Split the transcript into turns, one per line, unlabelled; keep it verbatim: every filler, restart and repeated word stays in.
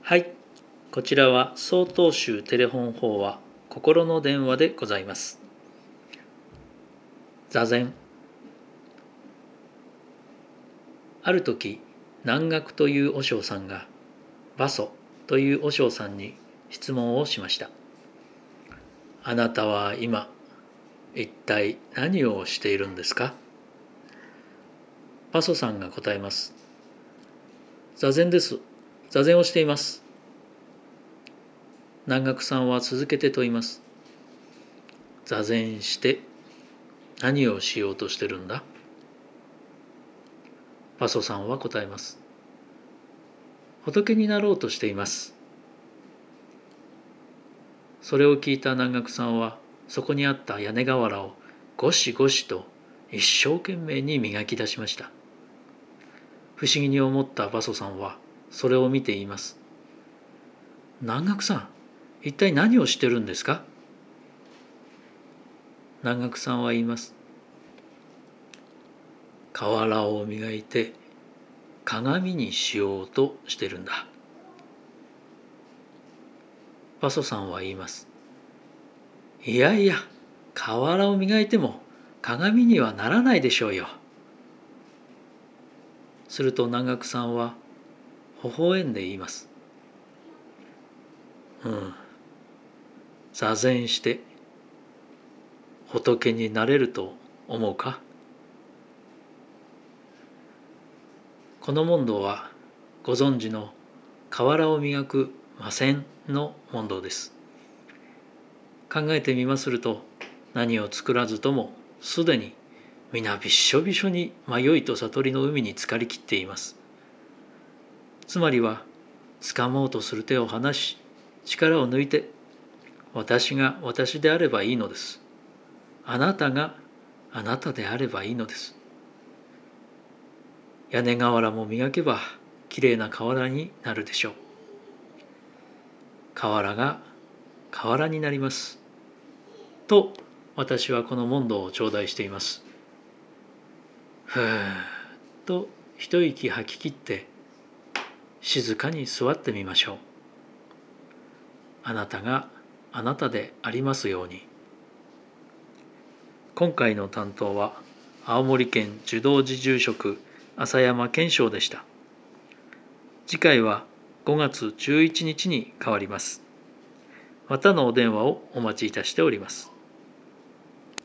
はい、こちらは曹洞宗テレフォン法話心の電話でございます。座禅。ある時、南学という和尚さんが馬祖という和尚さんに質問をしました。あなたは今、一体何をしているんですか？馬祖さんが答えます。座禅です。座禅をしています。南学さんは続けて問います。座禅して何をしようとしてるんだ？馬祖さんは答えます。仏になろうとしています。それを聞いた南学さんは、そこにあった屋根瓦をゴシゴシと一生懸命に磨き出しました。不思議に思った馬祖さんは、それを見て言います。南学さん、一体何をしてるんですか？南学さんは言います。瓦を磨いて鏡にしようとしてるんだ。馬祖さんは言います。いやいや、瓦を磨いても鏡にはならないでしょうよ。すると南学さんは微笑んで言います。うん、座禅して仏になれると思うか？この問答はご存知の瓦を磨く魔線の問答です。考えてみますると、何を作らずともすでに皆びっしょびしょに迷いと悟りの海に浸かりきっています。つまりは、掴もうとする手を離し、力を抜いて、私が私であればいいのです。あなたがあなたであればいいのです。屋根瓦も磨けばきれいな瓦になるでしょう。瓦が瓦になります。と私はこの問答を頂戴しています。ふーっと一息吐き切って静かに座ってみましょう。あなたがあなたでありますように。今回の担当は青森県寿道寺住職浅山健章でした。次回はごがつじゅういちにちに変わります。またのお電話をお待ちいたしております。